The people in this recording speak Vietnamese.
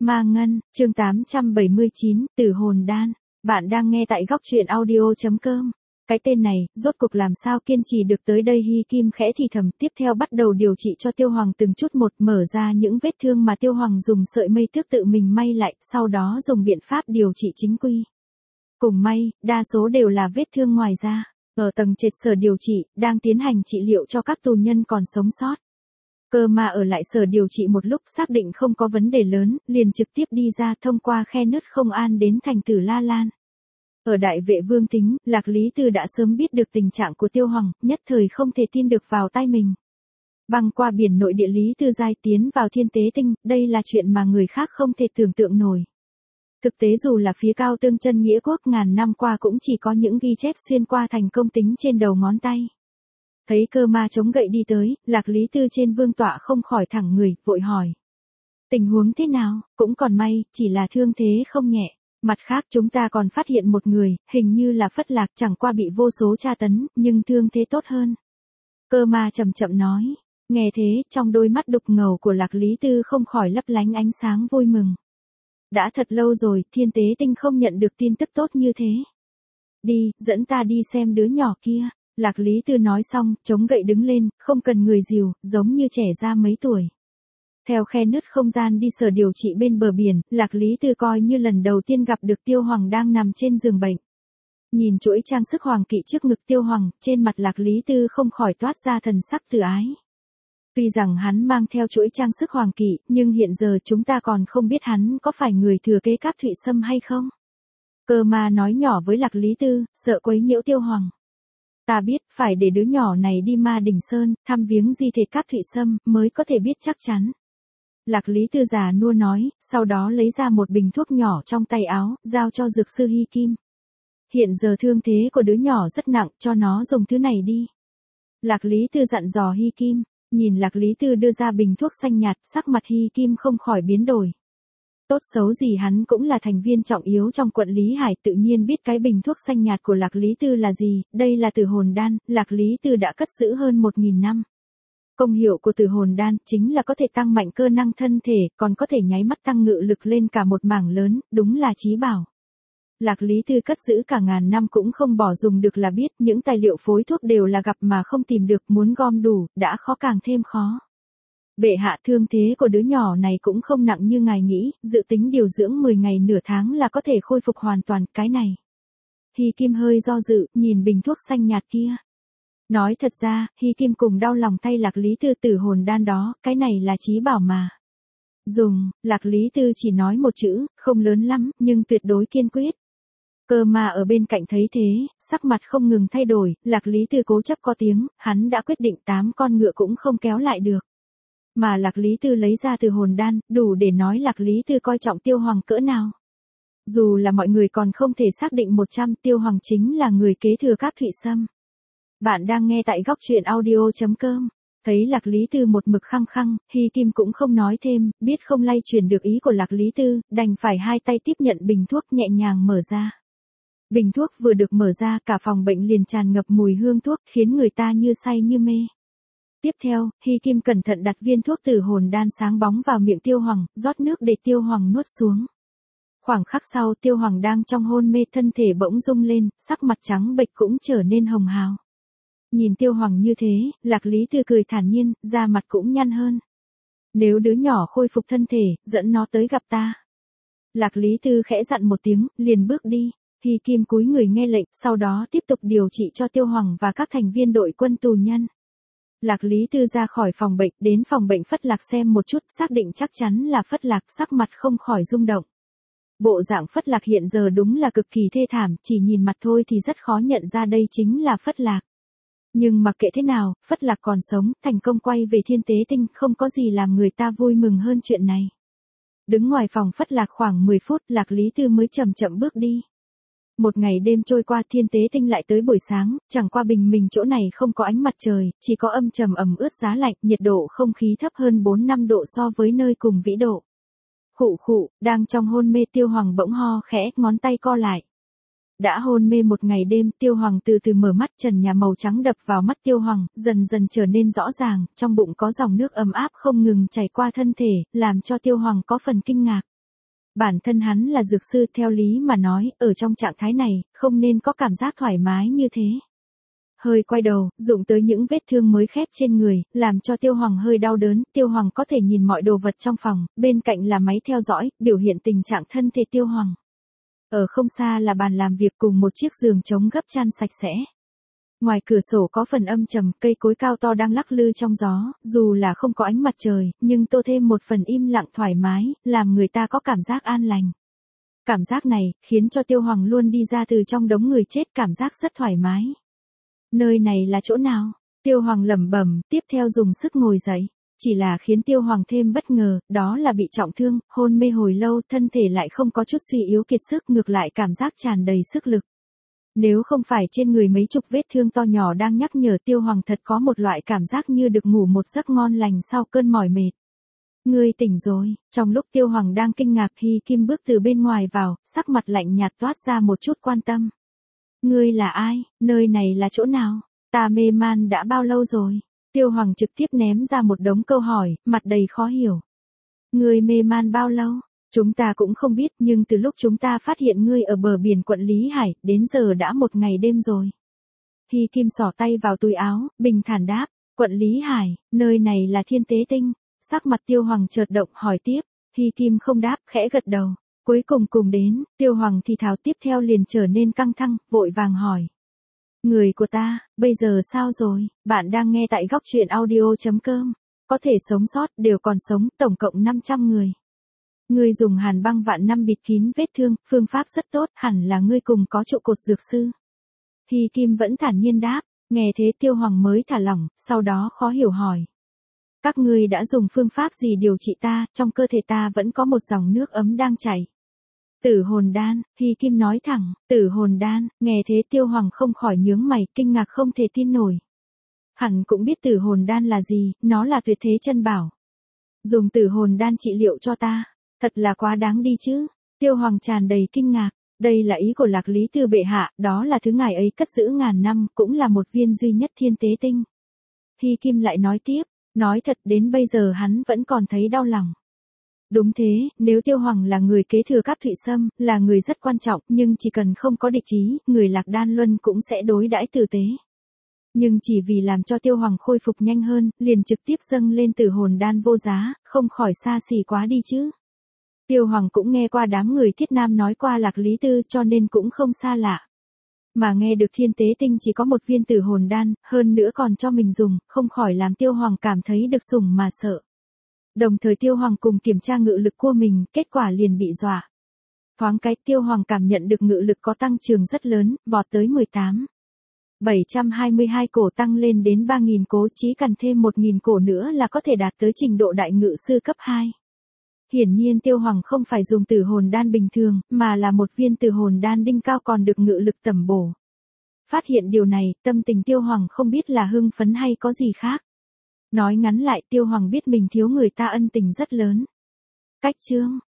Ma Ngân, chương 879, Tử Hồn Đan. Bạn đang nghe tại góc truyện audio.com. Cái tên này, rốt cuộc làm sao kiên trì được tới đây? Hy Kim khẽ thì thầm, tiếp theo bắt đầu điều trị cho Tiêu Hoàng từng chút một, mở ra những vết thương mà Tiêu Hoàng dùng sợi mây thước tự mình may lại, sau đó dùng biện pháp điều trị chính quy. Cùng may, đa số đều là vết thương ngoài da. Ở tầng trệt sở điều trị, đang tiến hành trị liệu cho các tù nhân còn sống sót. Cơ mà ở lại sở điều trị một lúc, xác định không có vấn đề lớn, liền trực tiếp đi ra thông qua khe nứt không an đến thành Tử La Lan. Ở Đại Vệ Vương Tính, Lạc Lý Tư đã sớm biết được tình trạng của Tiêu Hoàng, nhất thời không thể tin được vào tai mình. Băng qua biển nội địa, Lý Tư giai tiến vào Thiên Tế Tinh, đây là chuyện mà người khác không thể tưởng tượng nổi. Thực tế dù là phía Cao Tương Chân Nghĩa Quốc ngàn năm qua cũng chỉ có những ghi chép xuyên qua thành công tính trên đầu ngón tay. Thấy Cơ Ma chống gậy đi tới, Lạc Lý Tư trên vương tọa không khỏi thẳng người, vội hỏi. Tình huống thế nào? Cũng còn may, chỉ là thương thế không nhẹ. Mặt khác chúng ta còn phát hiện một người, hình như là Phất Lạc, chẳng qua bị vô số tra tấn, nhưng thương thế tốt hơn. Cơ Ma chậm chậm nói. Nghe thế, trong đôi mắt đục ngầu của Lạc Lý Tư không khỏi lấp lánh ánh sáng vui mừng. Đã thật lâu rồi, Thiên Tế Tinh không nhận được tin tức tốt như thế. Đi, dẫn ta đi xem đứa nhỏ kia. Lạc Lý Tư nói xong, chống gậy đứng lên, không cần người dìu, giống như trẻ ra mấy tuổi. Theo khe nứt không gian đi sở điều trị bên bờ biển, Lạc Lý Tư coi như lần đầu tiên gặp được Tiêu Hoàng đang nằm trên giường bệnh. Nhìn chuỗi trang sức hoàng kỵ trước ngực Tiêu Hoàng, trên mặt Lạc Lý Tư không khỏi toát ra thần sắc từ ái. Tuy rằng hắn mang theo chuỗi trang sức hoàng kỵ, nhưng hiện giờ chúng ta còn không biết hắn có phải người thừa kế Cáp Thụy Sâm hay không. Cơ Ma nói nhỏ với Lạc Lý Tư, sợ quấy nhiễu Tiêu Hoàng. Ta biết, phải để đứa nhỏ này đi Ma Đỉnh Sơn, thăm viếng di thể Cáp Thụy Sâm, mới có thể biết chắc chắn. Lạc Lý Tư già nua nói, sau đó lấy ra một bình thuốc nhỏ trong tay áo, giao cho dược sư Hy Kim. Hiện giờ thương thế của đứa nhỏ rất nặng, cho nó dùng thứ này đi. Lạc Lý Tư dặn dò Hy Kim, nhìn Lạc Lý Tư đưa ra bình thuốc xanh nhạt, sắc mặt Hy Kim không khỏi biến đổi. Tốt xấu gì hắn cũng là thành viên trọng yếu trong quận Lý Hải, tự nhiên biết cái bình thuốc xanh nhạt của Lạc Lý Tư là gì, đây là Tử Hồn Đan, Lạc Lý Tư đã cất giữ hơn 1000 năm. Công hiệu của Tử Hồn Đan chính là có thể tăng mạnh cơ năng thân thể, còn có thể nháy mắt tăng ngự lực lên cả một mảng lớn, đúng là chí bảo. Lạc Lý Tư cất giữ cả ngàn năm cũng không bỏ dùng được là biết, những tài liệu phối thuốc đều là gặp mà không tìm được, muốn gom đủ, đã khó càng thêm khó. Bệ hạ, thương thế của đứa nhỏ này cũng không nặng như ngài nghĩ, dự tính điều dưỡng 10 ngày nửa tháng là có thể khôi phục hoàn toàn, cái này. Hy Kim hơi do dự, nhìn bình thuốc xanh nhạt kia. Nói thật ra, Hy Kim cùng đau lòng thay Lạc Lý Tư. Tử Hồn Đan đó, cái này là chí bảo mà. Dùng, Lạc Lý Tư chỉ nói một chữ, không lớn lắm, nhưng tuyệt đối kiên quyết. Cơ Ma ở bên cạnh thấy thế, sắc mặt không ngừng thay đổi, Lạc Lý Tư cố chấp có tiếng, hắn đã quyết định 8 con ngựa cũng không kéo lại được. Mà Lạc Lý Tư lấy ra Tử Hồn Đan, đủ để nói Lạc Lý Tư coi trọng Tiêu Hoàng cỡ nào. Dù là mọi người còn không thể xác định 100, Tiêu Hoàng chính là người kế thừa Cáp Thụy Sâm. Bạn đang nghe tại góc truyện audio.com. Thấy Lạc Lý Tư một mực khăng khăng, Hy Kim cũng không nói thêm, biết không lay truyền được ý của Lạc Lý Tư, đành phải hai tay tiếp nhận bình thuốc, nhẹ nhàng mở ra. Bình thuốc vừa được mở ra, cả phòng bệnh liền tràn ngập mùi hương thuốc, khiến người ta như say như mê. Tiếp theo, Hy Kim cẩn thận đặt viên thuốc Tử Hồn Đan sáng bóng vào miệng Tiêu Hoàng, rót nước để Tiêu Hoàng nuốt xuống. Khoảng khắc sau, Tiêu Hoàng đang trong hôn mê, thân thể bỗng rung lên, sắc mặt trắng bệch cũng trở nên hồng hào. Nhìn Tiêu Hoàng như thế, Lạc Lý Tư cười thản nhiên, da mặt cũng nhăn hơn. Nếu đứa nhỏ khôi phục thân thể, dẫn nó tới gặp ta. Lạc Lý Tư khẽ dặn một tiếng, liền bước đi. Hy Kim cúi người nghe lệnh, sau đó tiếp tục điều trị cho Tiêu Hoàng và các thành viên đội quân tù nhân. Lạc Lý Tư ra khỏi phòng bệnh, đến phòng bệnh Phất Lạc xem một chút, xác định chắc chắn là Phất Lạc, sắc mặt không khỏi rung động. Bộ dạng Phất Lạc hiện giờ đúng là cực kỳ thê thảm, chỉ nhìn mặt thôi thì rất khó nhận ra đây chính là Phất Lạc. Nhưng mặc kệ thế nào, Phất Lạc còn sống, thành công quay về Thiên Tế Tinh, không có gì làm người ta vui mừng hơn chuyện này. Đứng ngoài phòng Phất Lạc khoảng 10 phút, Lạc Lý Tư mới chậm chậm bước đi. Một ngày đêm trôi qua, Thiên Tế Tinh lại tới buổi sáng, chẳng qua bình minh chỗ này không có ánh mặt trời, chỉ có âm trầm ẩm ướt giá lạnh, nhiệt độ không khí thấp hơn 4-5 độ so với nơi cùng vĩ độ. Khụ khụ, đang trong hôn mê Tiêu Hoàng bỗng ho khẽ, ngón tay co lại. Đã hôn mê một ngày đêm, Tiêu Hoàng từ từ mở mắt, trần nhà màu trắng đập vào mắt Tiêu Hoàng, dần dần trở nên rõ ràng, trong bụng có dòng nước ấm áp không ngừng chảy qua thân thể, làm cho Tiêu Hoàng có phần kinh ngạc. Bản thân hắn là dược sư, theo lý mà nói, ở trong trạng thái này, không nên có cảm giác thoải mái như thế. Hơi quay đầu, dụng tới những vết thương mới khép trên người, làm cho Tiêu Hoàng hơi đau đớn. Tiêu Hoàng có thể nhìn mọi đồ vật trong phòng, bên cạnh là máy theo dõi, biểu hiện tình trạng thân thể Tiêu Hoàng. Ở không xa là bàn làm việc cùng một chiếc giường chống gấp chăn sạch sẽ. Ngoài cửa sổ có phần âm trầm, cây cối cao to đang lắc lư trong gió, dù là không có ánh mặt trời, nhưng tô thêm một phần im lặng thoải mái, làm người ta có cảm giác an lành. Cảm giác này, khiến cho Tiêu Hoàng luôn đi ra từ trong đống người chết cảm giác rất thoải mái. Nơi này là chỗ nào? Tiêu Hoàng lẩm bẩm, tiếp theo dùng sức ngồi dậy. Chỉ là khiến Tiêu Hoàng thêm bất ngờ, đó là bị trọng thương, hôn mê hồi lâu, thân thể lại không có chút suy yếu kiệt sức, ngược lại cảm giác tràn đầy sức lực. Nếu không phải trên người mấy chục vết thương to nhỏ đang nhắc nhở, Tiêu Hoàng thật có một loại cảm giác như được ngủ một giấc ngon lành sau cơn mỏi mệt. Ngươi tỉnh rồi. Trong lúc Tiêu Hoàng đang kinh ngạc, Hy Kim bước từ bên ngoài vào, sắc mặt lạnh nhạt toát ra một chút quan tâm. Ngươi là ai? Nơi này là chỗ nào? Ta mê man đã bao lâu rồi? Tiêu Hoàng trực tiếp ném ra một đống câu hỏi, mặt đầy khó hiểu. Ngươi mê man bao lâu? Chúng ta cũng không biết, nhưng từ lúc chúng ta phát hiện ngươi ở bờ biển quận Lý Hải, đến giờ đã một ngày đêm rồi. Hy Kim xỏ tay vào túi áo, bình thản đáp, quận Lý Hải, nơi này là Thiên Tế Tinh. Sắc mặt Tiêu Hoàng chợt động, hỏi tiếp. Hy Kim không đáp, khẽ gật đầu. Cuối cùng đến, Tiêu Hoàng thì thào, tiếp theo liền trở nên căng thẳng, vội vàng hỏi. Người của ta, bây giờ sao rồi? Bạn đang nghe tại góc truyện audio.com. Có thể sống sót, đều còn sống, tổng cộng 500 người. Ngươi dùng hàn băng vạn năm bịt kín vết thương, phương pháp rất tốt, hẳn là ngươi cùng có trụ cột dược sư. Hy Kim vẫn thản nhiên đáp, nghe thế Tiêu Hoàng mới thả lỏng, sau đó khó hiểu hỏi. Các ngươi đã dùng phương pháp gì điều trị ta, trong cơ thể ta vẫn có một dòng nước ấm đang chảy. Tử hồn đan, Hy Kim nói thẳng, tử hồn đan, nghe thế Tiêu Hoàng không khỏi nhướng mày, kinh ngạc không thể tin nổi. Hẳn cũng biết tử hồn đan là gì, nó là tuyệt thế chân bảo. Dùng tử hồn đan trị liệu cho ta, thật là quá đáng đi chứ. Tiêu Hoàng tràn đầy kinh ngạc, đây là ý của Lạc Lý Tư bệ hạ, đó là thứ ngài ấy cất giữ ngàn năm, cũng là một viên duy nhất Thiên Tế Tinh. Hy Kim lại nói tiếp, nói thật đến bây giờ hắn vẫn còn thấy đau lòng. Đúng thế, nếu Tiêu Hoàng là người kế thừa Cáp Thụy Sâm, là người rất quan trọng, nhưng chỉ cần không có địch ý, người Lạc Đan Luân cũng sẽ đối đãi tử tế. Nhưng chỉ vì làm cho Tiêu Hoàng khôi phục nhanh hơn, liền trực tiếp dâng lên tử hồn đan vô giá, không khỏi xa xỉ quá đi chứ. Tiêu Hoàng cũng nghe qua đám người Thiết Nam nói qua Lạc Lý Tư, cho nên cũng không xa lạ. Mà nghe được Thiên Tế Tinh chỉ có một viên tử hồn đan, hơn nữa còn cho mình dùng, không khỏi làm Tiêu Hoàng cảm thấy được sủng mà sợ. Đồng thời Tiêu Hoàng cùng kiểm tra ngự lực của mình, kết quả liền bị dọa. Thoáng cái Tiêu Hoàng cảm nhận được ngự lực có tăng trưởng rất lớn, vọt tới 18.722 cổ tăng lên đến 3.000 cổ, chí cần thêm 1.000 cổ nữa là có thể đạt tới trình độ đại ngự sư cấp 2. Hiển nhiên Tiêu Hoàng không phải dùng tử hồn đan bình thường, mà là một viên tử hồn đan đinh cao còn được ngự lực tẩm bổ. Phát hiện điều này, tâm tình Tiêu Hoàng không biết là hưng phấn hay có gì khác. Nói ngắn lại, Tiêu Hoàng biết mình thiếu người ta ân tình rất lớn. Cách chương